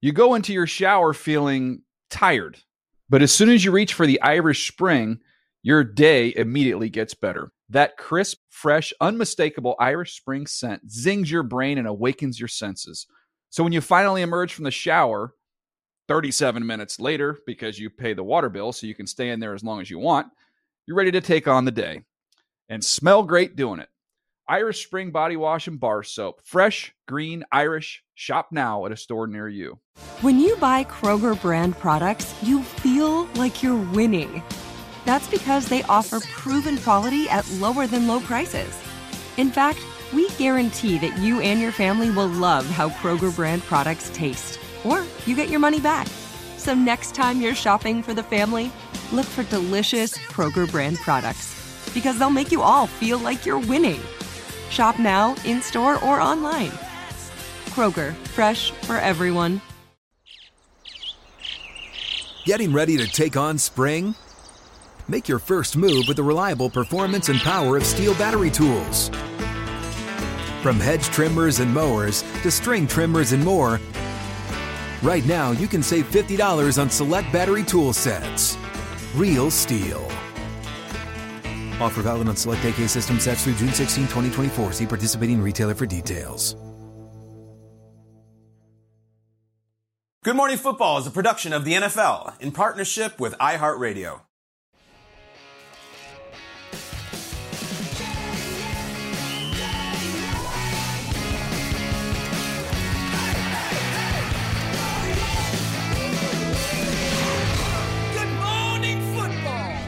You go into your shower feeling tired, but as soon as you reach for the Irish Spring, your day immediately gets better. That crisp, fresh, unmistakable Irish Spring scent zings your brain and awakens your senses. So when you finally emerge from the shower 37 minutes later, because you pay the water bill so you can stay in there as long as you want, you're ready to take on the day and smell great doing it. Irish Spring Body Wash and Bar Soap. Fresh, green, Irish. Shop now at a store near you. When you buy Kroger brand products, you feel like you're winning. That's because they offer proven quality at lower than low prices. In fact, we guarantee that you and your family will love how Kroger brand products taste, or you get your money back. So next time you're shopping for the family, look for delicious Kroger brand products, because they'll make you all feel like you're winning. Shop now, in-store, or online. Kroger, fresh for everyone. Getting ready to take on spring? Make your first move with the reliable performance and power of Steel battery tools. From hedge trimmers and mowers to string trimmers and more, right now you can save $50 on select battery tool sets. Real Steel. Offer valid on select AK system sets through June 16, 2024. See participating retailer for details. Good Morning Football is a production of the NFL in partnership with iHeartRadio. Good Morning Football.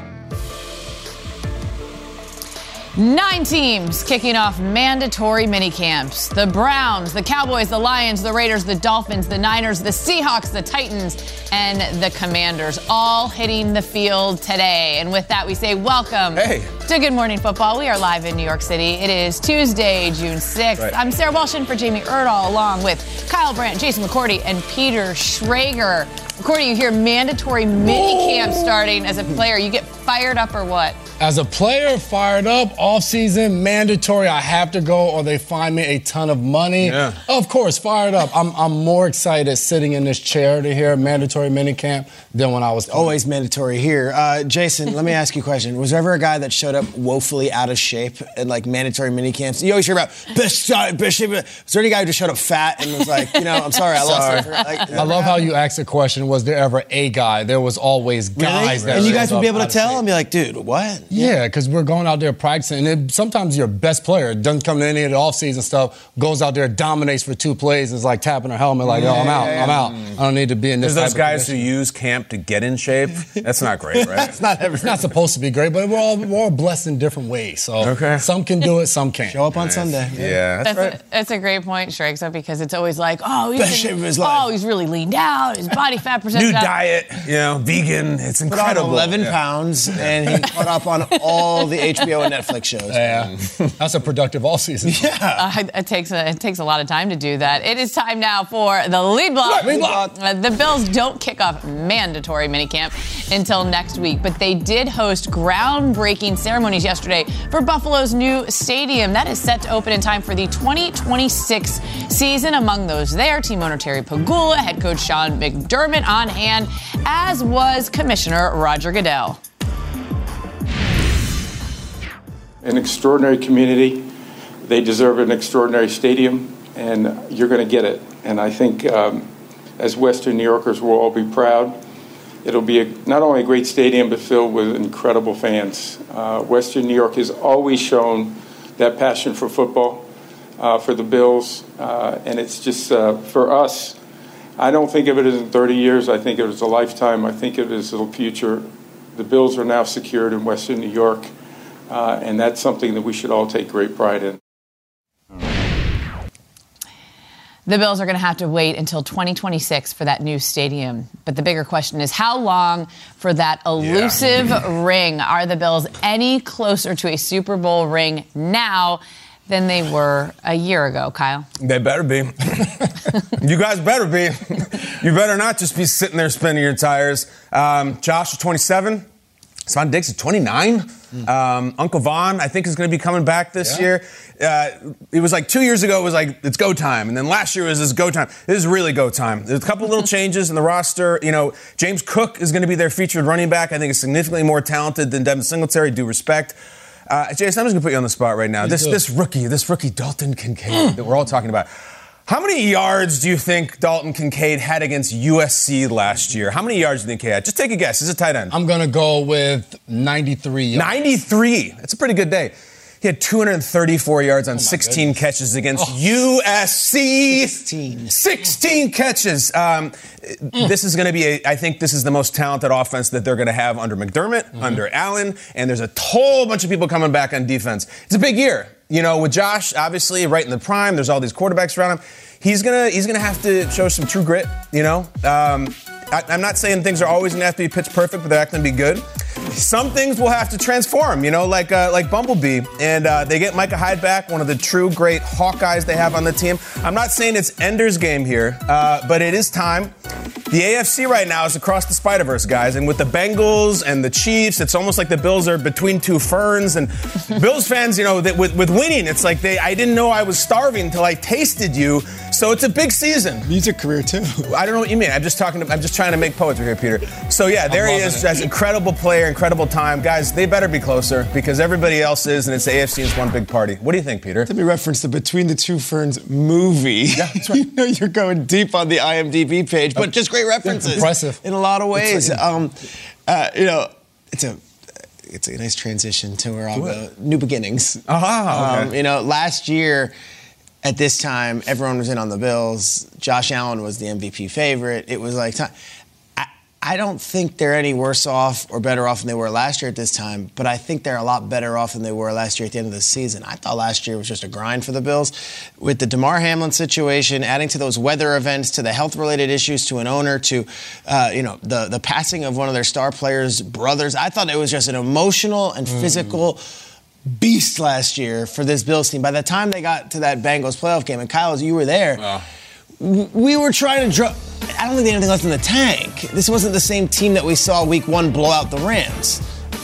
9 teams kicking off mandatory minicamps. The Browns, the Cowboys, the Lions, the Raiders, the Dolphins, the Niners, the Seahawks, the Titans, and the Commanders all hitting the field today. And with that, we say welcome to Good Morning Football. We are live in New York City. It is Tuesday, June 6th. Right. I'm Sarah Walsh in for Jamie Erdahl, along with Kyle Brandt, Jason McCourty, and Peter Schrager. McCourty, you hear mandatory minicamp starting. As a player, you get fired up or what? As a player, fired up, off-season, mandatory, I have to go or they fine me a ton of money. Yeah. Of course, fired up. I'm more excited sitting in this chair to hear mandatory minicamp than when I was playing. Always mandatory here. Jason, let me ask you a question. Was there ever a guy that showed up woefully out of shape at, like, mandatory minicamps? You always hear about best shape. Was there any guy who just showed up fat and was like, I'm sorry, I lost it? I love how you asked the question, was there ever a guy? There was always guys. Really? And you guys would be able to tell and be like, dude, what? Yeah, because we're going out there practicing. And sometimes your best player doesn't come to any of the off-season stuff, goes out there, dominates for 2 plays, and is like tapping her helmet like, I'm out. I don't need to be in this. There's those guys who use camp to get in shape. That's not great, right? It's not supposed to be great, but we're all blessed in different ways. So some can do it, some can't. Show up on Sunday. Yeah, that's right. That's a great point, Shrakes, because it's always like, he's really leaned out, his body fat percentage. New diet, vegan. It's incredible. Put on 11 pounds, and he caught up on all the HBO and Netflix shows. Yeah, that's a productive all season. Yeah, it takes a lot of time to do that. It is time now for the lead block. The Bills don't kick off mandatory minicamp until next week, but they did host groundbreaking ceremonies yesterday for Buffalo's new stadium. That is set to open in time for the 2026 season. Among those there, team owner Terry Pagula, head coach Sean McDermott on hand, as was Commissioner Roger Goodell. An extraordinary community. They deserve an extraordinary stadium, and you're going to get it. And I think as Western New Yorkers, we'll all be proud. It'll be not only a great stadium, but filled with incredible fans. Western New York has always shown that passion for football, for the Bills, and it's just for us. I don't think of it as in 30 years. I think of it as a lifetime. I think of it as a future. The Bills are now secured in Western New York, and that's something that we should all take great pride in. The Bills are going to have to wait until 2026 for that new stadium. But the bigger question is, how long for that elusive ring? Are the Bills any closer to a Super Bowl ring now than they were a year ago, Kyle? They better be. You guys better be. You better not just be sitting there spinning your tires. Josh is 27. Stephon Diggs is 29. Uncle Von, I think, is going to be coming back this year. It was like 2 years ago, it was like, it's go time. And then last year was go time. This is really go time. There's a couple little changes in the roster. James Cook is going to be their featured running back. I think is significantly more talented than Devin Singletary, due respect. Jason, I'm just going to put you on the spot right now. This rookie, Dalton Kincaid, that we're all talking about. How many yards do you think Dalton Kincaid had against USC last year? How many yards do you think he had? Just take a guess. He's a tight end. I'm going to go with 93 yards. 93. That's a pretty good day. He had 234 yards on 16 catches against USC. 16 catches. This is going to be, I think this is the most talented offense that they're going to have under McDermott, under Allen, and there's a whole bunch of people coming back on defense. It's a big year. With Josh, obviously, right in the prime, there's all these quarterbacks around him. He's gonna have to show some true grit, I'm not saying things are always going to have to be pitch perfect, but they're not going to be good. Some things will have to transform, like Bumblebee. And they get Micah Hyde back, one of the true great Hawkeyes they have on the team. I'm not saying it's Ender's Game here, but it is time. The AFC right now is across the Spider-Verse, guys. And with the Bengals and the Chiefs, it's almost like the Bills are between two ferns. And Bills fans, with winning, it's like I didn't know I was starving until I tasted you. So it's a big season. Music career, too. I don't know what you mean. I'm just trying to make poetry here, Peter. So, yeah, there he is. As incredible player, incredible time. Guys, they better be closer because everybody else is, and it's the AFC is one big party. What do you think, Peter? Let me reference the Between the Two Ferns movie. Yeah, that's right. You're going deep on the IMDb page, but just great references. Impressive. In a lot of ways. It's a nice transition to where I'll go. New beginnings. Okay. Last year at this time, everyone was in on the Bills. Josh Allen was the MVP favorite. It was like time. I don't think they're any worse off or better off than they were last year at this time, but I think they're a lot better off than they were last year at the end of the season. I thought last year was just a grind for the Bills. With the Damar Hamlin situation, adding to those weather events, to the health-related issues, to an owner, to the passing of one of their star players' brothers, I thought it was just an emotional and physical beast last year for this Bills team. By the time they got to that Bengals playoff game, and Kyle, as you were there, we were trying to I don't think they had anything left in the tank. This wasn't the same team that we saw week one blow out the Rams.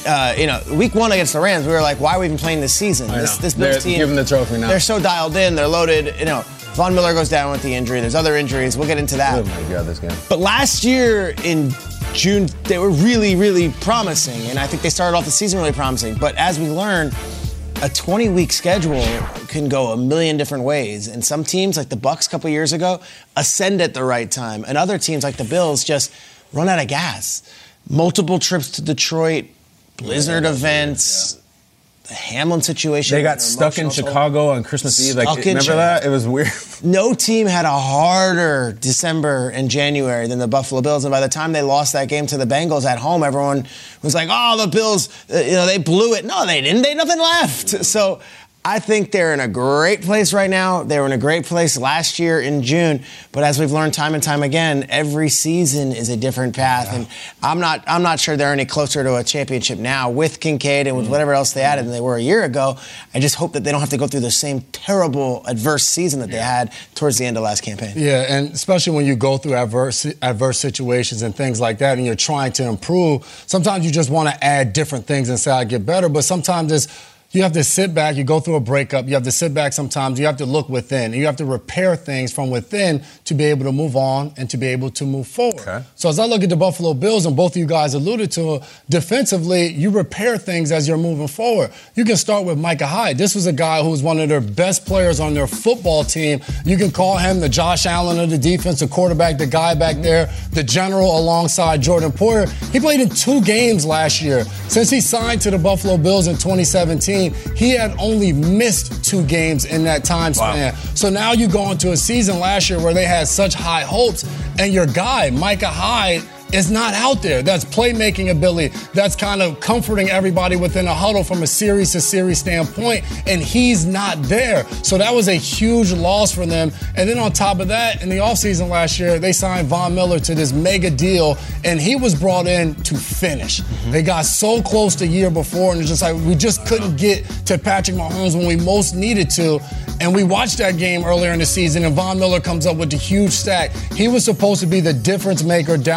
Week one against the Rams, we were like, why are we even playing this season? This Bills team, give them the trophy now. They're so dialed in, they're loaded. Von Miller goes down with the injury. There's other injuries. We'll get into that. Oh, my God, this game. But last year in June, they were really, really promising, and I think they started off the season really promising. But as we learned, a 20-week schedule can go a million different ways. And some teams, like the Bucs a couple years ago, ascend at the right time. And other teams, like the Bills, just run out of gas. Multiple trips to Detroit, blizzard events, the Hamlin situation. They got stuck in Chicago on Christmas Eve. Remember that? It was weird. No team had a harder December and January than the Buffalo Bills. And by the time they lost that game to the Bengals at home, everyone was like, oh, the Bills, they blew it. No, they didn't. They had nothing left. So I think they're in a great place right now. They were in a great place last year in June. But as we've learned time and time again, every season is a different path. Yeah. And I'm not sure they're any closer to a championship now with Kincaid and with whatever else they added than they were a year ago. I just hope that they don't have to go through the same terrible, adverse season that they had towards the end of last campaign. Yeah, and especially when you go through adverse situations and things like that and you're trying to improve, sometimes you just want to add different things and say, I get better. But sometimes you have to sit back, you go through a breakup, you have to sit back sometimes, you have to look within, and you have to repair things from within to be able to move on and to be able to move forward. Okay. So as I look at the Buffalo Bills, and both of you guys alluded to, defensively, you repair things as you're moving forward. You can start with Micah Hyde. This was a guy who was one of their best players on their football team. You can call him the Josh Allen of the defense, the quarterback, the guy back there, the general alongside Jordan Poyer. He played in 2 games last year. Since he signed to the Buffalo Bills in 2017, he had only missed 2 games in that time span. Wow. So now you go into a season last year where they had such high hopes, and your guy, Micah Hyde, is not out there. That's playmaking ability. That's kind of comforting everybody within a huddle from a series-to-series standpoint, and he's not there. So that was a huge loss for them. And then on top of that, in the offseason last year, they signed Von Miller to this mega deal, and he was brought in to finish. They got so close the year before, and it's just like we just couldn't get to Patrick Mahomes when we most needed to. And we watched that game earlier in the season, and Von Miller comes up with the huge stack. He was supposed to be the difference maker down the stretch.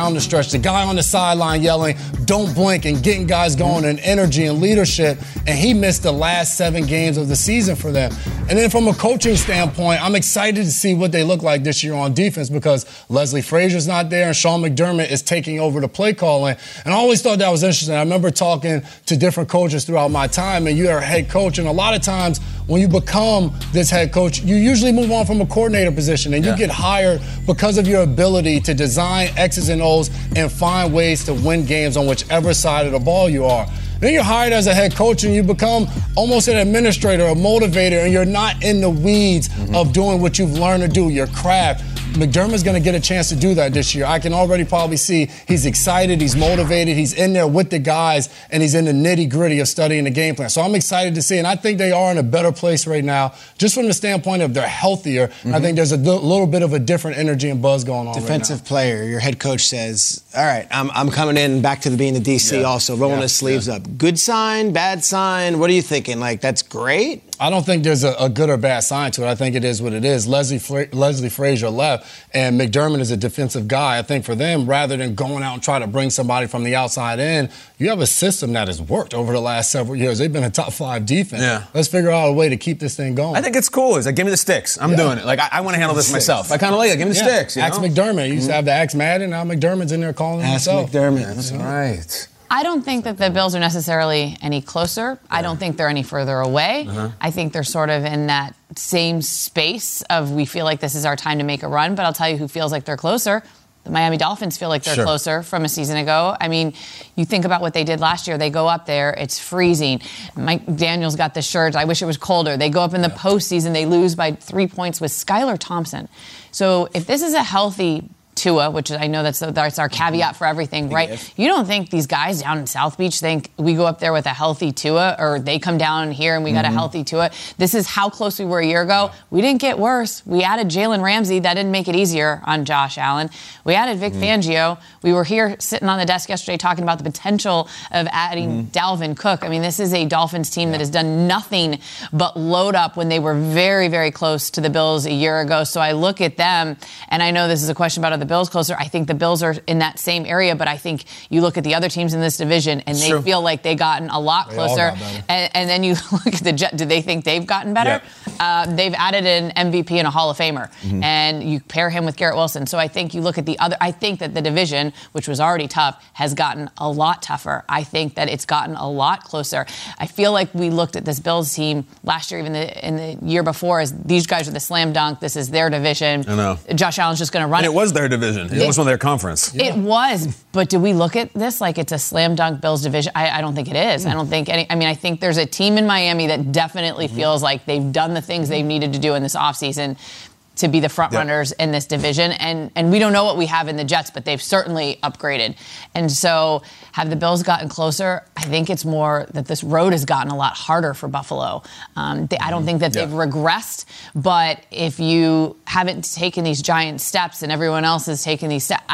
much the guy on the sideline yelling, don't blink, and getting guys going and energy and leadership. And he missed the last 7 games of the season for them. And then from a coaching standpoint, I'm excited to see what they look like this year on defense because Leslie Frazier's not there and Sean McDermott is taking over the play calling. And I always thought that was interesting. I remember talking to different coaches throughout my time, and you're a head coach, and a lot of times when you become this head coach, you usually move on from a coordinator position, and you get hired because of your ability to design X's and O's and find ways to win games on whichever side of the ball you are. Then you're hired as a head coach and you become almost an administrator, a motivator, and you're not in the weeds of doing what you've learned to do, your craft. McDermott's going to get a chance to do that this year. I can already probably see he's excited, he's motivated, he's in there with the guys, and he's in the nitty-gritty of studying the game plan. So I'm excited to see, and I think they are in a better place right now, just from the standpoint of they're healthier. I think there's a little bit of a different energy and buzz going on Defensive right now. player, your head coach says, all right, I'm coming in back to being the DC also, rolling his sleeves up. Good sign, bad sign? What are you thinking? Like, that's great? I don't think there's a good or bad sign to it. I think it is what it is. Leslie Frazier left, and McDermott is a defensive guy. I think for them, rather than going out and try to bring somebody from the outside in, you have a system that has worked over the last several years. They've been a top 5 defense. Yeah. Let's figure out a way to keep this thing going. I think it's cool. He's like, give me the sticks. I'm doing it. Like, I want to handle this myself. I kind of like it. Give me the sticks. You Ask know? McDermott. You used to have the Ask Madden. Now McDermott's in there calling himself. Ask McDermott. That's right. I don't think that the Bills are necessarily any closer. I don't think they're any further away. I think they're sort of in that same space of we feel like this is our time to make a run, but I'll tell you who feels like they're closer. The Miami Dolphins feel like they're closer from a season ago. I mean, you think about what they did last year. They go up there, it's freezing. Mike Daniels got the shirt. I wish it was colder. They go up in the postseason. They lose by 3 points with Skylar Thompson. So if this is a healthy Tua, which I know that's our caveat for everything, right? You don't think these guys down in South Beach think we go up there with a healthy Tua, or they come down here and we got a healthy Tua? This is how close we were a year ago. We didn't get worse. We added Jalen Ramsey. That didn't make it easier on Josh Allen. We added Vic Fangio. We were here sitting on the desk yesterday talking about the potential of adding Dalvin Cook. I mean, this is a Dolphins team that has done nothing but load up when they were very, very close to the Bills a year ago. So I look at them, and I know this is a question about other Bills closer. I think the Bills are in that same area, but I think you look at the other teams in this division and they feel like they've gotten a lot closer. And then you look at the Jets. Do they think they've gotten better? Yeah. They've added an MVP and a Hall of Famer, and you pair him with Garrett Wilson. So I think you look at the other. I think that the division, which was already tough, has gotten a lot tougher. I think that it's gotten a lot closer. I feel like we looked at this Bills team last year, even in the year before, as these guys are the slam dunk. This is their division. I know. Josh Allen's just going to run it. It was their division. It almost won their conference. It was, but do we look at this like it's a slam dunk Bills division? I don't think it is. I don't think any. I mean, I think there's a team in Miami that definitely feels like they've done the things they've needed to do in this offseason to be the front runners in this division. And we don't know what we have in the Jets, but they've certainly upgraded. And so have the Bills gotten closer? I think it's more that this road has gotten a lot harder for Buffalo. I don't think that they've regressed, but if you haven't taken these giant steps and everyone else is taking these steps,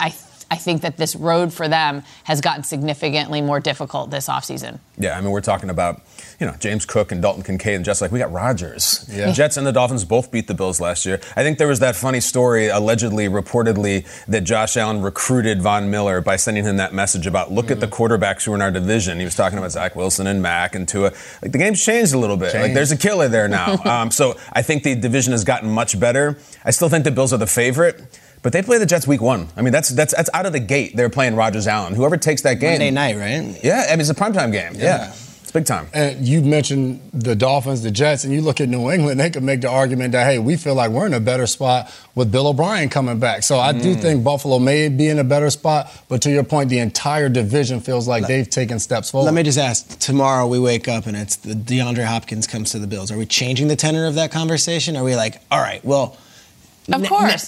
I think that this road for them has gotten significantly more difficult this offseason. Yeah, I mean, we're talking about, James Cook and Dalton Kincaid and Jets. Like, we got Rodgers. Yeah. The Jets and the Dolphins both beat the Bills last year. I think there was that funny story, reportedly, that Josh Allen recruited Von Miller by sending him that message about, look at the quarterbacks who are in our division. He was talking about Zach Wilson and Mack and Tua. Like, the game's changed a little bit. Like, there's a killer there now. So I think the division has gotten much better. I still think the Bills are the favorite. But they play the Jets week 1. I mean, that's out of the gate. They're playing Rodgers Allen. Whoever takes that game. Monday night, right? Yeah, I mean, it's a primetime game. Yeah. It's big time. And you mentioned the Dolphins, the Jets, and you look at New England, they could make the argument that, hey, we feel like we're in a better spot with Bill O'Brien coming back. So I do think Buffalo may be in a better spot, but to your point, the entire division feels like they've taken steps forward. Let me just ask, tomorrow we wake up and it's the DeAndre Hopkins comes to the Bills. Are we changing the tenor of that conversation? Are we like, all right, well... Of course.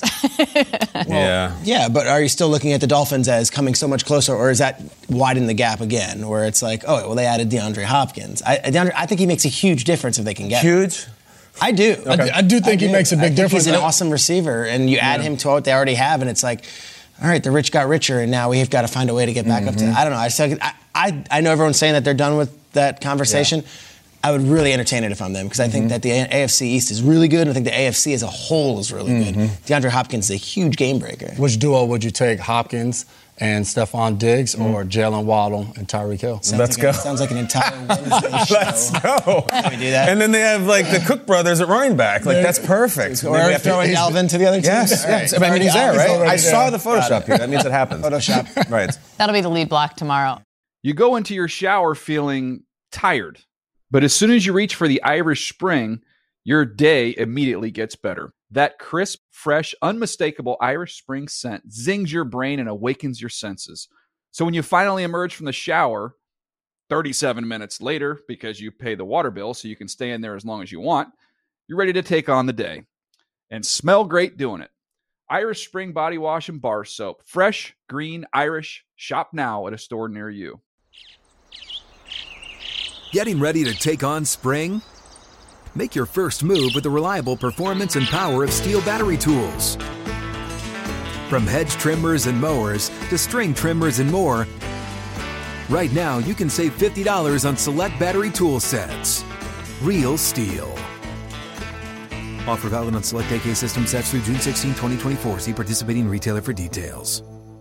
Yeah, but are you still looking at the Dolphins as coming so much closer, or is that widening the gap again, where it's like, oh, well, they added DeAndre Hopkins. I think he makes a huge difference if they can get him. Huge? I do. Okay. I do think he makes a big difference. He's an awesome receiver, and you add him to what they already have, and it's like, all right, the rich got richer, and now we've got to find a way to get back up to. I don't know. I know everyone's saying that they're done with that conversation. I would really entertain it if I'm them because I think that the AFC East is really good and I think the AFC as a whole is really good. DeAndre Hopkins is a huge game breaker. Which duo would you take, Hopkins and Stephon Diggs or Jalen Waddle and Tyreek Hill? Let's go. Sounds like an entire Wednesday show. Let's go. Can we do that? And then they have like the Cook brothers at running back. Like that's perfect. Or are we throwing Alvin to the other team? Yes. I mean, he's there, right? I saw the Photoshop here. That means it happens. Photoshop. Right. That'll be the lead block tomorrow. You go into your shower feeling tired, but as soon as you reach for the Irish Spring, your day immediately gets better. That crisp, fresh, unmistakable Irish Spring scent zings your brain and awakens your senses. So when you finally emerge from the shower 37 minutes later, because you pay the water bill so you can stay in there as long as you want, you're ready to take on the day and smell great doing it. Irish Spring Body Wash and Bar Soap. Fresh, green, Irish. Shop now at a store near you. Getting ready to take on spring? Make your first move with the reliable performance and power of Steel battery tools. From hedge trimmers and mowers to string trimmers and more, right now you can save $50 on select battery tool sets. Real Steel. Offer valid on select AK system sets through June 16, 2024. See participating retailer for details.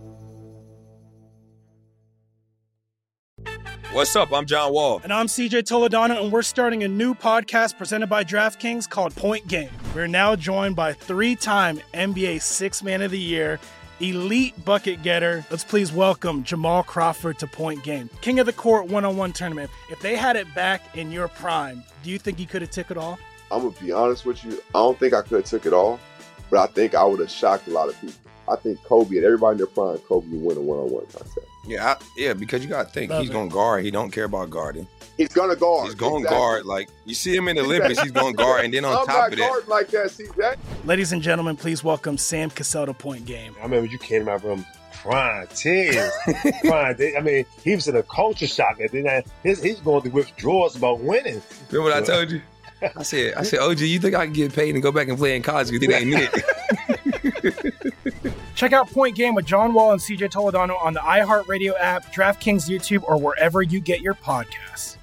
What's up? I'm John Wall. And I'm CJ Toledano, and we're starting a new podcast presented by DraftKings called Point Game. We're now joined by three-time NBA Sixth Man of the Year, elite bucket getter. Let's please welcome Jamal Crawford to Point Game. King of the Court one-on-one tournament. If they had it back in your prime, do you think you could have took it all? I'm going to be honest with you. I don't think I could have took it all, but I think I would have shocked a lot of people. I think Kobe and everybody in their prime, Kobe would win a one-on-one contest. Yeah, because you got to think, he's going to guard. He don't care about guarding. He's going to guard. He's going to guard. Like, you see him in the Olympics, he's going to guard. And then on top of that. I'm not guarding like that, CJ. Ladies and gentlemen, please welcome Sam Cassell to Point Game. I remember you came out from prime 10. I mean, he was in a culture shock. And then he's going through withdrawals about winning. Remember what I told you? I said, OG, you think I can get paid and go back and play in college because it ain't it? Check out Point Game with John Wall and CJ Toledano on the iHeartRadio app, DraftKings YouTube, or wherever you get your podcasts.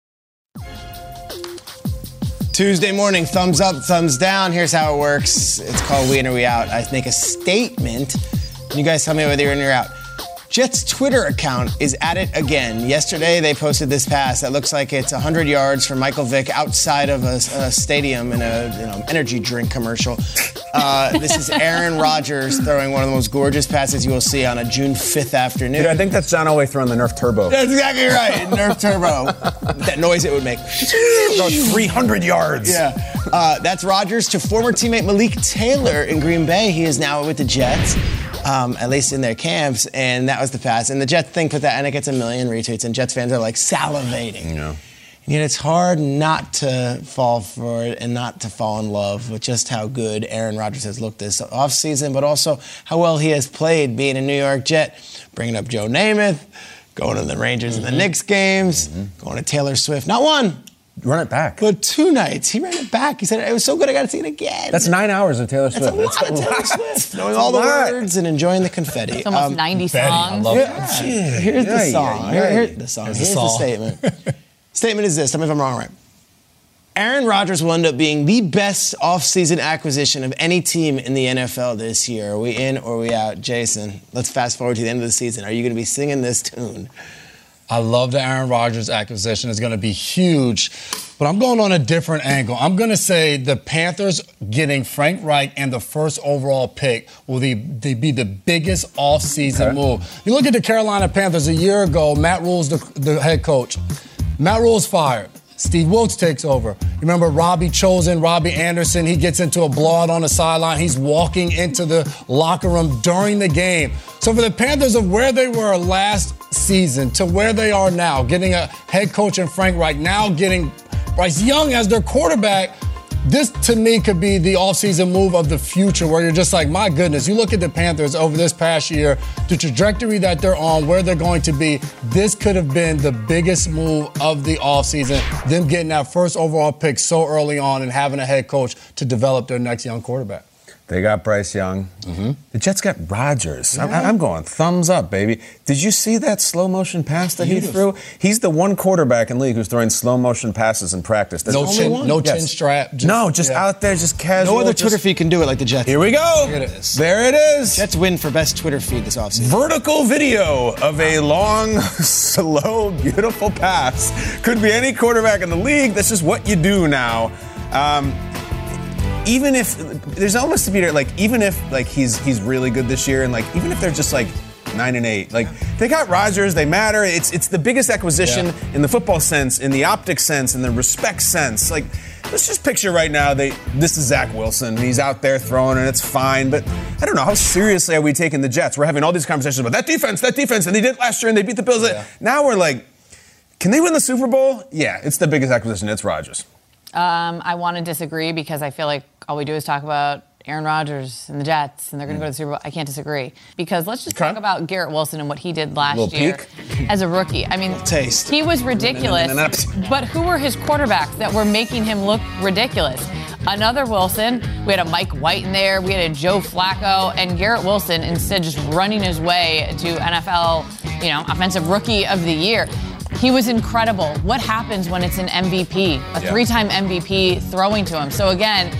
Tuesday morning, thumbs up, thumbs down. Here's how it works. It's called We In or We Out. I make a statement, and you guys tell me whether you're in or you're out. Jets' Twitter account is at it again. Yesterday, they posted this pass that looks like it's 100 yards from Michael Vick outside of a stadium in a energy drink commercial. This is Aaron Rodgers throwing one of the most gorgeous passes you will see on a June 5th afternoon. Dude, I think that's John Elway throwing the Nerf Turbo. That's exactly right. Nerf Turbo. That noise it would make. 300 yards. Yeah. That's Rodgers to former teammate Malik Taylor in Green Bay. He is now with the Jets. At least in their camps, and that was the pass. And the Jets thing put that, and it gets 1 million retweets, and Jets fans are like salivating. Yeah. And yet it's hard not to fall for it and not to fall in love with just how good Aaron Rodgers has looked this offseason, but also how well he has played being a New York Jet, bringing up Joe Namath, going to the Rangers and the Knicks games, going to Taylor Swift. Not one. Run it back. But 2 nights. He ran it back. He said, it was so good I got to see it again. That's 9 hours of Taylor Swift. That's a lot of Taylor Swift. Knowing all the words and enjoying the confetti. It's almost 90 songs. I love it. Here's the song. Here's the song. Here's the statement. Statement is this. Tell me if I'm wrong or right. Aaron Rodgers will end up being the best offseason acquisition of any team in the NFL this year. Are we in or are we out? Jason, let's fast forward to the end of the season. Are you going to be singing this tune? I love the Aaron Rodgers acquisition. It's going to be huge. But I'm going on a different angle. I'm going to say the Panthers getting Frank Reich and the first overall pick will be the biggest offseason move. You look at the Carolina Panthers a year ago, Matt Rule's the head coach. Matt Rule's fired. Steve Wilks takes over. You remember Robbie Anderson, he gets into a blowout on the sideline. He's walking into the locker room during the game. So for the Panthers of where they were last season to where they are now, getting a head coach in Frank Reich, now getting Bryce Young as their quarterback, this, to me, could be the offseason move of the future where you're just like, my goodness, you look at the Panthers over this past year, the trajectory that they're on, where they're going to be, this could have been the biggest move of the offseason, them getting that first overall pick so early on and having a head coach to develop their next young quarterback. They got Bryce Young. The Jets got Rodgers. I'm going thumbs up, baby. Did you see that slow motion pass that he threw? He's the one quarterback in the league who's throwing slow motion passes in practice. That's no chin strap. Just out there, just casual. No other Twitter feed can do it like the Jets. Here we go. Here it is. There it is. Jets win for best Twitter feed this offseason. Vertical video of a long, slow, beautiful pass. Could be any quarterback in the league. This is what you do now. Even if there's almost to be like, even if like he's really good this year, and like even if they're just like 9-8, like they got Rodgers, they matter. It's the biggest acquisition in the football sense, in the optics sense, in the respect sense. Like, let's just picture right now this is Zach Wilson. He's out there throwing, and it's fine. But I don't know, how seriously are we taking the Jets? We're having all these conversations about that defense, and they did last year, and they beat the Bills. Now we're like, can they win the Super Bowl? Yeah, it's the biggest acquisition. It's Rodgers. I want to disagree because I feel like all we do is talk about Aaron Rodgers and the Jets, and they're going to go to the Super Bowl. I can't disagree. Because let's just talk about Garrett Wilson and what he did last year as a rookie. I mean, he was ridiculous. But who were his quarterbacks that were making him look ridiculous? Another Wilson. We had a Mike White in there. We had a Joe Flacco. And Garrett Wilson, instead just running his way to NFL, Offensive Rookie of the Year. He was incredible. What happens when it's an MVP, a three-time MVP throwing to him? So again,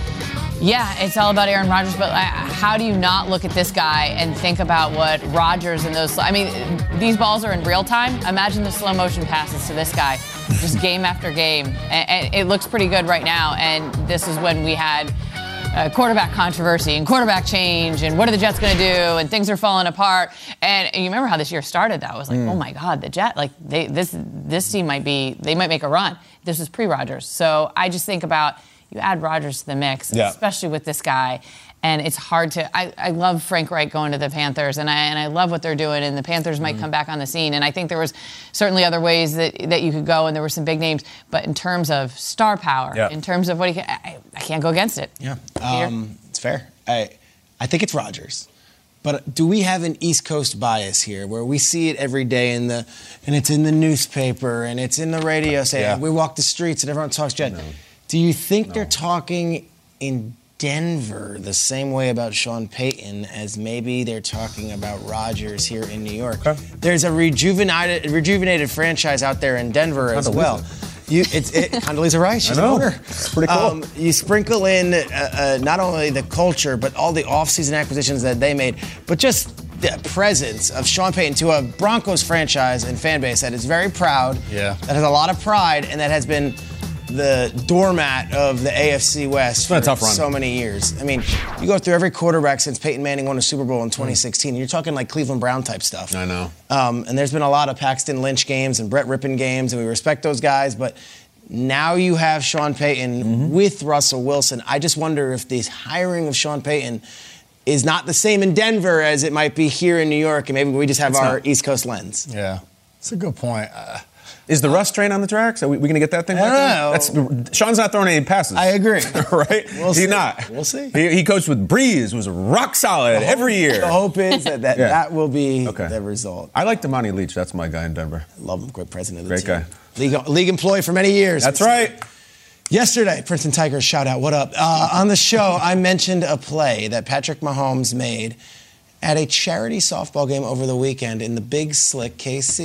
it's all about Aaron Rodgers, but how do you not look at this guy and think about what Rodgers and those... I mean, these balls are in real time. Imagine the slow motion passes to this guy, just game after game. And it looks pretty good right now, and this is when we had quarterback controversy and quarterback change and what are the Jets going to do and things are falling apart. And you remember how this year started? That was like, oh my God, the Jets, like this team might make a run. This was pre-Rodgers. So I just think about, you add Rodgers to the mix, especially with this guy. And it's hard to... I love Frank Reich going to the Panthers, and I love what they're doing, and the Panthers might come back on the scene. And I think there was certainly other ways that you could go, and there were some big names. But in terms of star power, in terms of what he can... I can't go against it. Yeah. It's fair. I think it's Rodgers. But do we have an East Coast bias here where we see it every day and it's in the newspaper and it's in the radio saying, we walk the streets and everyone talks Jet. Do you think they're talking in Denver the same way about Sean Payton as maybe they're talking about Rodgers here in New York? There's a rejuvenated franchise out there in Denver as well. Condoleezza Rice, she's an owner. It's pretty cool. You sprinkle in not only the culture, but all the offseason acquisitions that they made, but just the presence of Sean Payton to a Broncos franchise and fan base that is very proud, that has a lot of pride, and that has been the doormat of the AFC West for so many years. I mean, you go through every quarterback since Peyton Manning won a Super Bowl in 2016. You're talking like Cleveland Brown type stuff. I know. And there's been a lot of Paxton Lynch games and Brett Rippon games, and we respect those guys. But now you have Sean Payton with Russell Wilson. I just wonder if this hiring of Sean Payton is not the same in Denver as it might be here in New York, and maybe we just have our East Coast lens. Yeah, that's a good point. Is the Russ train on the tracks? Are we going to get that thing back? Sean's not throwing any passes. I agree. Right? He's not. We'll see. He coached with Breeze, who was rock solid every year. The hope is that will be the result. I like Damani Leach. That's my guy in Denver. Love him. Great president of the team. Great guy. League employee for many years. That's right. Yesterday, Princeton Tigers, shout out, what up? On the show, I mentioned a play that Patrick Mahomes made at a charity softball game over the weekend in the Big Slick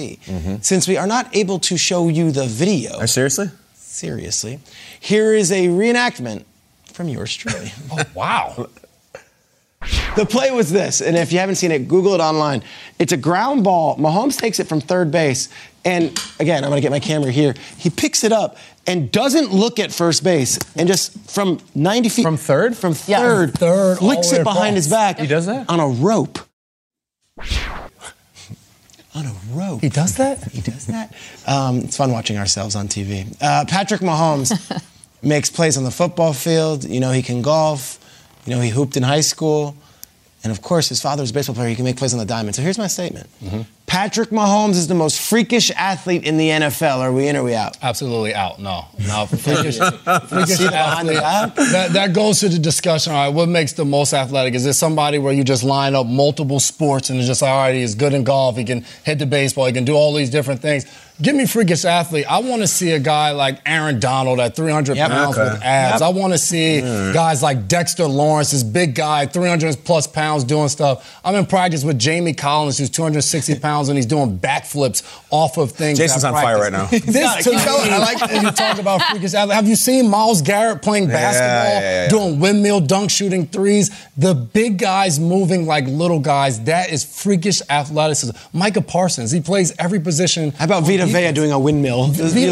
KC. Since we are not able to show you the video... Seriously? Seriously. Here is a reenactment from yours truly. Oh, wow. The play was this, and if you haven't seen it, Google it online. It's a ground ball. Mahomes takes it from third base, and again, I'm going to get my camera here. He picks it up and doesn't look at first base, and just from 90 feet... From third? From third. Flicks it behind his back. He does that? On a rope. On a rope. He does that? He does that. It's fun watching ourselves on TV. Patrick Mahomes makes plays on the football field. You know, he can golf. You know, he hooped in high school. And, of course, his father was a baseball player. He can make plays on the diamond. So here's my statement. Patrick Mahomes is the most freakish athlete in the NFL. Are we in or are we out? Absolutely out. No. Freakish athlete. That goes to the discussion. All right, what makes the most athletic? Is it somebody where you just line up multiple sports and it's just, all right, he's good in golf, he can hit the baseball, he can do all these different things? Give me freakish athlete. I want to see a guy like Aaron Donald at 300 pounds with abs. I want to see guys like Dexter Lawrence, this big guy, 300 plus pounds doing stuff. I'm in practice with Jamie Collins, who's 260 pounds, and he's doing backflips off of things. Jason's on fire right now. This to me, I like when you talk about freakish athlete. Have you seen Myles Garrett playing basketball, doing windmill dunk, shooting threes? The big guys moving like little guys, that is freakish athleticism. Micah Parsons, he plays every position. How about Vita Vea doing a windmill?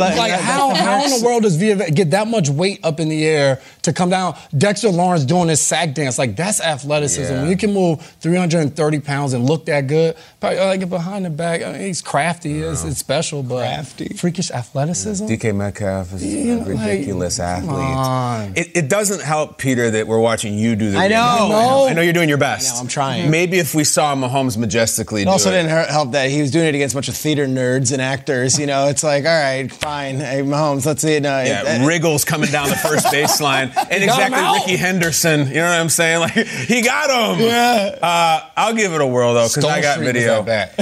How in the world does Vita Vea get that much weight up in the air to come down? Dexter Lawrence doing his sack dance, like that's athleticism. When you can move 330 pounds and look that good, probably like behind the back, I mean, he's crafty, it's special, but freakish athleticism. DK Metcalf is a ridiculous athlete. It doesn't help, Peter, that we're watching you do the I know you're doing your best. I'm trying. Maybe if we saw Mahomes majestically do it. It also didn't help that he was doing it against a bunch of theater nerds and actors. It's like, all right, fine. Hey, Mahomes, let's see it. Wriggles coming down the first baseline. And exactly Ricky Henderson. You know what I'm saying? Like, he got him. Yeah. I'll give it a whirl, though, because I got video.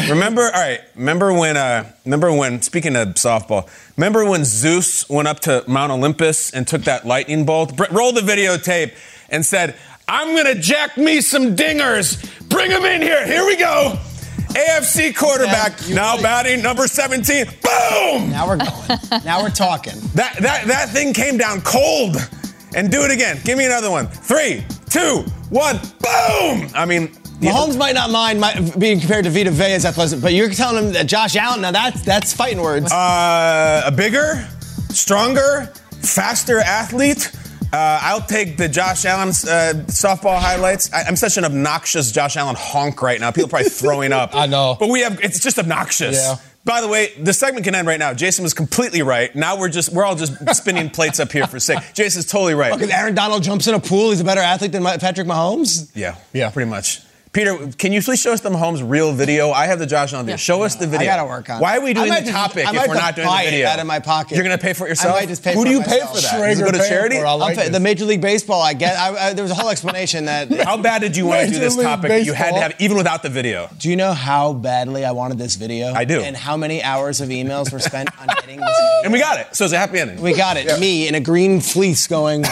Remember when, speaking of softball, remember when Zeus went up to Mount Olympus and took that lightning bolt? Rolled the videotape and said, I'm going to jack me some dingers. Bring them in here. Here we go. AFC quarterback, now batting number 17. Boom! Now we're going. Now we're talking. That thing came down cold. And do it again. Give me another one. 3, 2, 1. Boom! I mean, Mahomes might not mind being compared to Vita Vea's athleticism, but you're telling him that Josh Allen, now that's fighting words. A bigger, stronger, faster athlete. I'll take the Josh Allen softball highlights. I'm such an obnoxious Josh Allen honk right now. People are probably throwing up. I know. But it's just obnoxious. Yeah. By the way, the segment can end right now. Jason was completely right. Now we're all just spinning plates up here for sick. Jason's totally right. Because Aaron Donald jumps in a pool, he's a better athlete than Patrick Mahomes? Yeah, pretty much. Peter, can you please show us the Mahomes real video? I have the Josh Allen video. Show us the video. I got to work on it. Why are we doing the topic if we're not doing the video? Out of my pocket. You're going to pay for it yourself? I might just pay Who for do you it pay myself. for that? Does it go to charity? The Major League Baseball, I get. There was a whole explanation that. How bad did you want to do this topic that you had to have, even without the video? Do you know how badly I wanted this video? I do. And how many hours of emails were spent on getting this video? And we got it. So it's a happy ending. We got it. Yeah. Me in a green fleece going.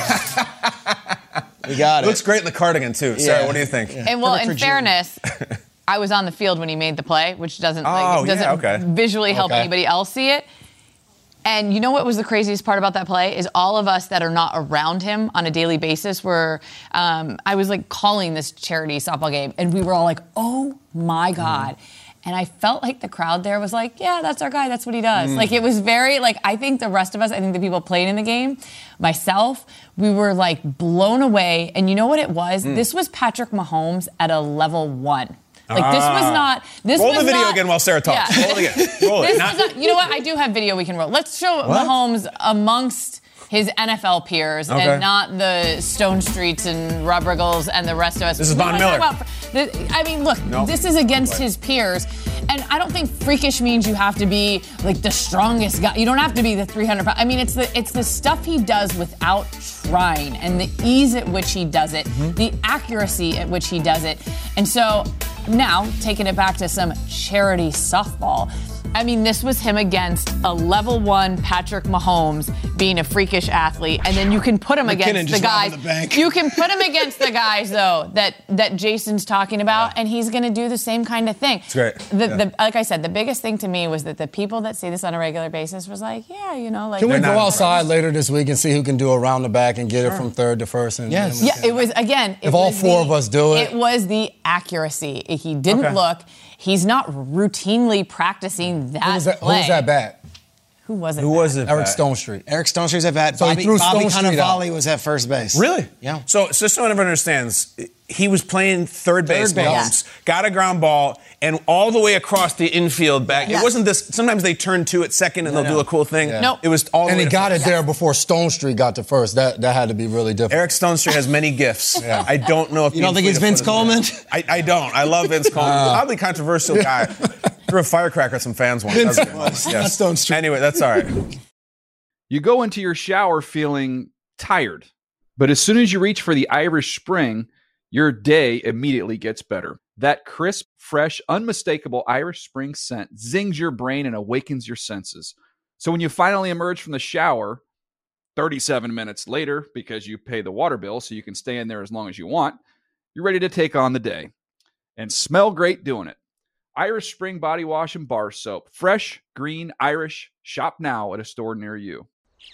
We got it. Looks great in the cardigan, too. Sarah, what do you think? Yeah. And well, in fairness, I was on the field when he made the play, which doesn't visually help anybody else see it. And you know what was the craziest part about that play is all of us that are not around him on a daily basis were, I was like calling this charity softball game, and we were all like, oh my God. And I felt like the crowd there was like, yeah, that's our guy. That's what he does. Like, it was very, like, I think the rest of us, I think the people playing in the game, myself, we were, like, blown away. And you know what it was? This was Patrick Mahomes at a level 1. Like, this was not... Roll the video again while Sarah talks. Yeah. Roll it again. Roll it. You know what? I do have video we can roll. Let's show Mahomes amongst his NFL peers and not the Stone Streets and Rob Riggles and the rest of us. This is Von Miller. This is against his peers. And I don't think freakish means you have to be like the strongest guy. You don't have to be the 300 pounds. I mean, it's the stuff he does without trying and the ease at which he does it, the accuracy at which he does it. And so now, taking it back to some charity softball, I mean, this was him against a level 1 Patrick Mahomes being a freakish athlete, and then you can put him against the guys. You can put him against the guys though that Jason's talking about, and he's going to do the same kind of thing. It's great. Like I said, the biggest thing to me was that the people that see this on a regular basis was like, yeah, you know, like. Can we go outside later this week and see who can do around the back and get it from third to first? Yes. Yeah, it was again. If all four of us do it, it was the accuracy. He didn't look. He's not routinely practicing that play. Who was that bat? Who was it? Who was it? Eric Stonestreet. Eric Stonestreet's at bat. So Bobby Cannavale was at first base. Really? Yeah. So just so everyone understands, he was playing third base. Got a ground ball, and all the way across the infield back. It wasn't this. Sometimes they turn to at second and they'll do a cool thing. Nope. It was all the way. And he got first. it there before Stonestreet got to first. That had to be really difficult. Eric Stonestreet has many gifts. I don't know if you don't think it's Vince Coleman. I don't. I love Vince Coleman. Oddly controversial guy. Threw a firecracker at some fans once. That's Stonestreet. Anyway, that's all right. You go into your shower feeling tired, but as soon as you reach for the Irish Spring, your day immediately gets better. That crisp, fresh, unmistakable Irish Spring scent zings your brain and awakens your senses. So when you finally emerge from the shower 37 minutes later, because you pay the water bill so you can stay in there as long as you want, you're ready to take on the day and smell great doing it. Irish Spring Body Wash and Bar Soap. Fresh, green, Irish. Shop now at a store near you.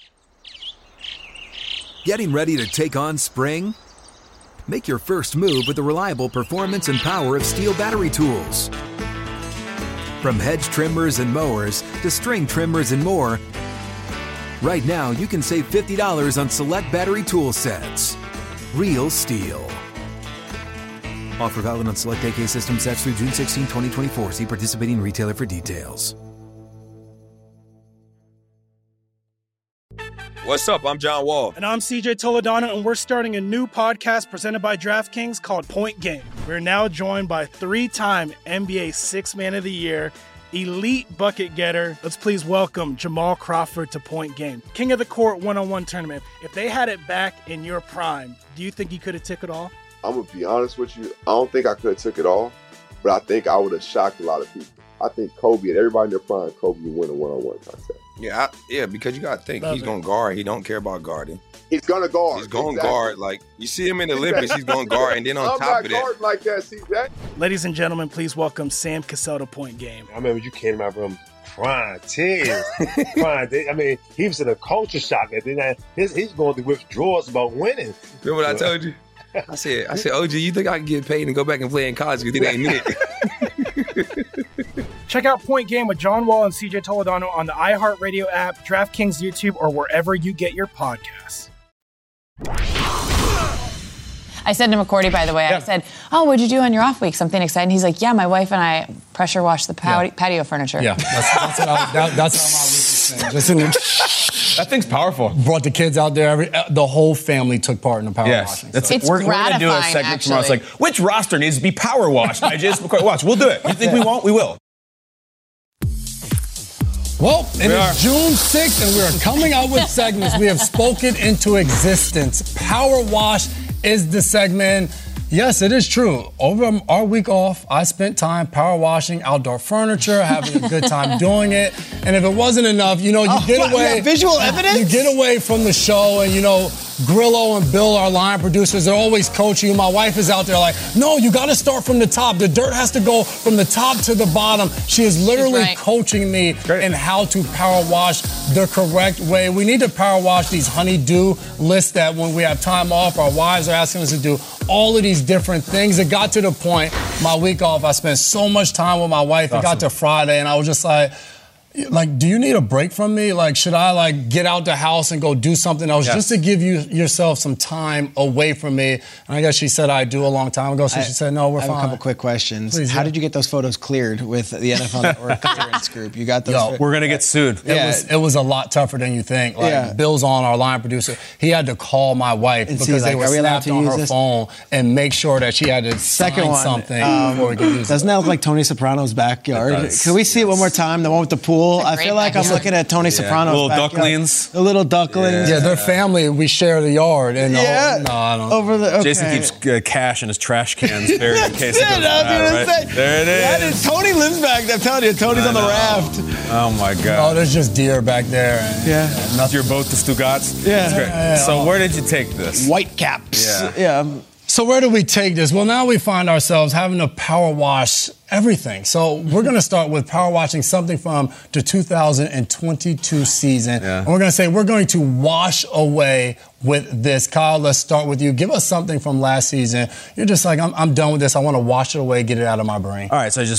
Getting ready to take on spring? Make your first move with the reliable performance and power of Steel battery tools. From hedge trimmers and mowers to string trimmers and more, right now you can save $50 on select battery tool sets. Real Steel. Offer valid on select AK system sets through June 16, 2024. See participating retailer for details. What's up? I'm John Wall. And I'm CJ Toledano, and we're starting a new podcast presented by DraftKings called Point Game. We're now joined by three-time NBA Sixth Man of the Year, elite bucket getter. Let's please welcome Jamal Crawford to Point Game. King of the Court one-on-one tournament. If they had it back in your prime, do you think you could have took it all? I'm going to be honest with you. I don't think I could have took it all, but I think I would have shocked a lot of people. I think Kobe and everybody in their prime, Kobe would win a one-on-one contest. Yeah, because you got to think. He's going to guard. He don't care about guarding. He's going to guard. He's going to guard. Like, you see him in the Olympics, he's going to guard. And then on top of that. I'm not guarding like that, CJ. Ladies and gentlemen, please welcome Sam Cassell to Point Game. I remember you came out from crying, tears. I mean, he was in a culture shock. And then he's going through withdrawals about winning. Remember what I told you? I said, OG, you think I can get paid and go back and play in college because it ain't it? Check out Point Game with John Wall and CJ Toledano on the iHeartRadio app, DraftKings YouTube, or wherever you get your podcasts. I said to McCourty, by the way, I said, oh, what'd you do on your off week? Something exciting? He's like, yeah, my wife and I pressure washed the patio furniture. Yeah, that's how my week was spent. That thing's powerful. Brought the kids out there. The whole family took part in the power washing. It's we're going to do a segment tomorrow. It's like, which roster needs to be power washed? Watch, we'll do it. You think we won't? We will. Well, it is June 6th, and we are coming out with segments we have spoken into existence. Power Wash is the segment. Yes, it is true. Over our week off, I spent time power washing outdoor furniture, having a good time doing it. And if it wasn't enough, you get away. Visual evidence? You get away from the show, and Grillo and Bill, our line producers, they're always coaching you. My wife is out there like, no, you got to start from the top. The dirt has to go from the top to the bottom. She is literally coaching me in how to power wash the correct way. We need to power wash these honey-do lists that when we have time off, our wives are asking us to do all of these different things. It got to the point, my week off, I spent so much time with my wife. It got to Friday, and I was just like, do you need a break from me? Should I get out the house and go do something else just to give yourself some time away from me? And I guess she said I do a long time ago, so she said, no, we're fine. I have a couple quick questions. Please, How did you get those photos cleared with the NFL Network clearance group? You got those? We're going to get sued. It was a lot tougher than you think. Bill's on, our line producer. He had to call my wife because they were snapped on her phone and make sure that she had to sign something before we could use it. Doesn't that look like Tony Soprano's backyard? Can we see it one more time? The one with the pool? I feel like I'm looking at Tony Soprano's little backyard. ducklings. The little ducklings. Yeah, their family, we share the yard. And I don't. Jason keeps cash in his trash cans buried in case it goes bad, right? There it is. Tony lives back there. I'm telling you, Tony's on the raft. Oh, my God. Oh, there's just deer back there. That's your boat, the Stugats? Yeah. That's great. So where did you take this? Whitecaps. So where do we take this? Well, now we find ourselves having to power wash everything. So we're going to start with power washing something from the 2022 season. And we're going to say we're going to wash away with this. Kyle, let's start with you. Give us something from last season. You're just like, I'm done with this. I want to wash it away, get it out of my brain. All right, so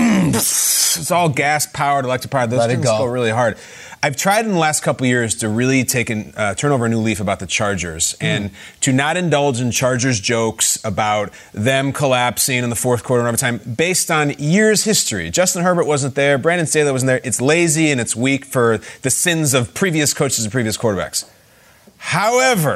it's all gas-powered, electric-powered. Those things go really hard. I've tried in the last couple of years to really turn over a new leaf about the Chargers and to not indulge in Chargers jokes about them collapsing in the fourth quarter and overtime based on years' history. Justin Herbert wasn't there. Brandon Staley wasn't there. It's lazy and it's weak for the sins of previous coaches and previous quarterbacks. However,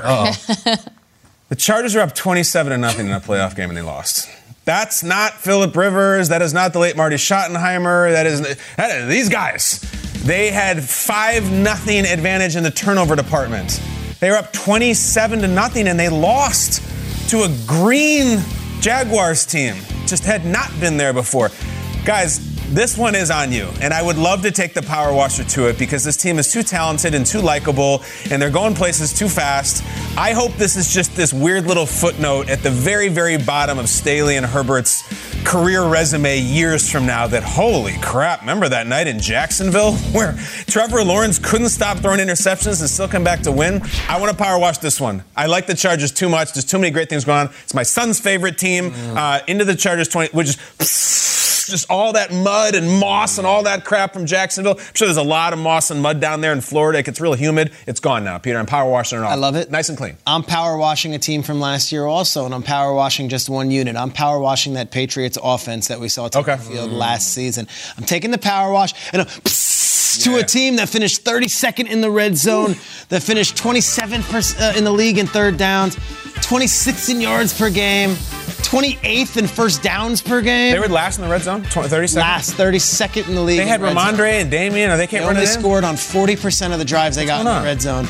the Chargers are up 27-0 in a playoff game and they lost. That's not Phillip Rivers. That is not the late Marty Schottenheimer. That is these guys. They had 5-0 advantage in the turnover department. They were up 27-0 and they lost to a green Jaguars team just had not been there before. Guys, this one is on you, and I would love to take the power washer to it because this team is too talented and too likable, and they're going places too fast. I hope this is just this weird little footnote at the very, very bottom of Staley and Herbert's career resume years from now that, holy crap, remember that night in Jacksonville where Trevor Lawrence couldn't stop throwing interceptions and still come back to win? I want to power wash this one. I like the Chargers too much. There's too many great things going on. It's my son's favorite team. Into the Chargers 20, which is just all that mud and moss and all that crap from Jacksonville. I'm sure there's a lot of moss and mud down there in Florida. It gets real humid. It's gone now, Peter. I'm power washing it off. I love it. Nice and clean. I'm power washing a team from last year also, and I'm power washing just one unit. I'm power washing that Patriots offense that we saw take the field last season. I'm taking the power wash and I'm to a team that finished 32nd in the red zone, that finished 27th in the league in third downs, 26th in yards per game, 28th in first downs per game. They were last in the red zone? 32nd? Last, 32nd in the league. They had Ramondre and Damian, or they can't run it in? They scored on 40% of the drives they got in the red zone.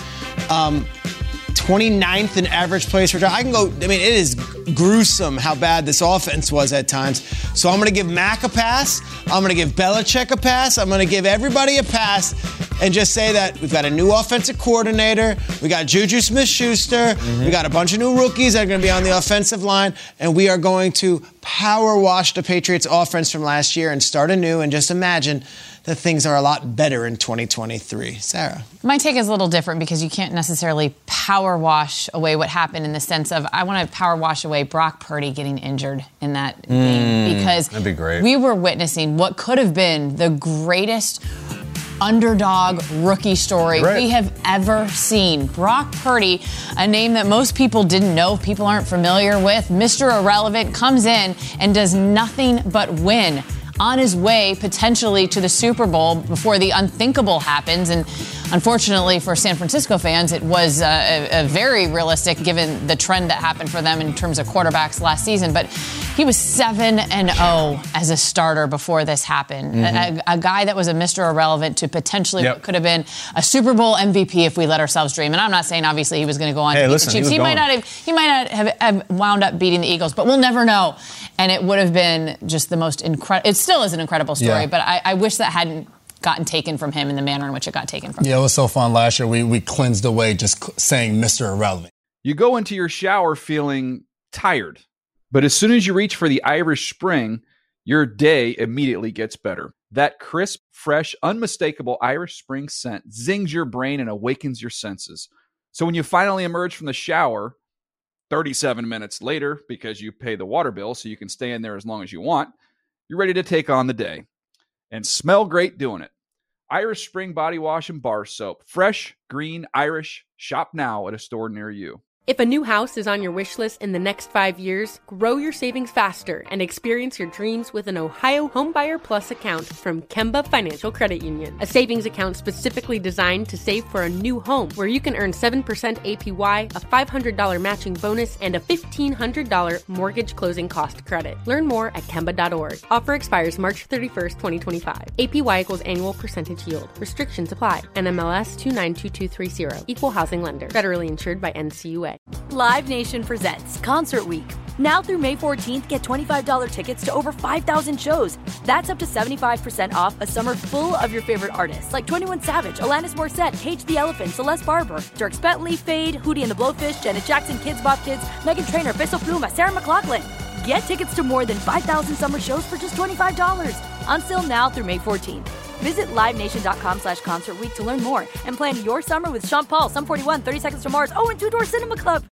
29th in average plays per drive. It is gruesome how bad this offense was at times. So I'm going to give Mac a pass. I'm going to give Belichick a pass. I'm going to give everybody a pass and just say that we've got a new offensive coordinator. We got Juju Smith-Schuster. We got a bunch of new rookies that are going to be on the offensive line. And we are going to power wash the Patriots offense from last year and start anew and just imagine that things are a lot better in 2023. Sarah. My take is a little different because you can't necessarily power wash away what happened in the sense of I want to power wash away Brock Purdy getting injured in that game because that'd be great. We were witnessing what could have been the greatest underdog rookie story we have ever seen. Brock Purdy, a name that most people didn't know, people aren't familiar with, Mr. Irrelevant, comes in and does nothing but win. On his way potentially to the Super Bowl before the unthinkable happens. And unfortunately for San Francisco fans, it was a very realistic given the trend that happened for them in terms of quarterbacks last season. But he was 7-0 as a starter before this happened. A guy that was a Mr. Irrelevant to potentially what could have been a Super Bowl MVP if we let ourselves dream. And I'm not saying obviously he was going to go on to beat the Chiefs. He might not have wound up beating the Eagles, but we'll never know. And it would have been just the most incredible. It still is an incredible story, but I wish that hadn't gotten taken from him in the manner in which it got taken from him. Yeah, it was so fun last year. We cleansed away just saying Mr. Irrelevant. You go into your shower feeling tired, but as soon as you reach for the Irish Spring, your day immediately gets better. That crisp, fresh, unmistakable Irish Spring scent zings your brain and awakens your senses. So when you finally emerge from the shower 37 minutes later, because you pay the water bill so you can stay in there as long as you want, you're ready to take on the day and smell great doing it. Irish Spring Body Wash and Bar Soap. Fresh, green, Irish. Shop now at a store near you. If a new house is on your wish list in the next 5 years, grow your savings faster and experience your dreams with an Ohio Homebuyer Plus account from Kemba Financial Credit Union. A savings account specifically designed to save for a new home where you can earn 7% APY, a $500 matching bonus, and a $1,500 mortgage closing cost credit. Learn more at Kemba.org. Offer expires March 31st, 2025. APY equals annual percentage yield. Restrictions apply. NMLS 292230. Equal housing lender. Federally insured by NCUA. Live Nation presents Concert Week. Now through May 14th, get $25 tickets to over 5,000 shows. That's up to 75% off a summer full of your favorite artists like 21 Savage, Alanis Morissette, Cage the Elephant, Celeste Barber, Dierks Bentley, Fade, Hootie and the Blowfish, Janet Jackson, Kids Bop Kids, Meghan Trainor, Peso Pluma, Sarah McLachlan. Get tickets to more than 5,000 summer shows for just $25. Until now through May 14th. Visit LiveNation.com/Concert Week to learn more and plan your summer with Sean Paul, Sum 41, 30 Seconds to Mars, and Two Door Cinema Club.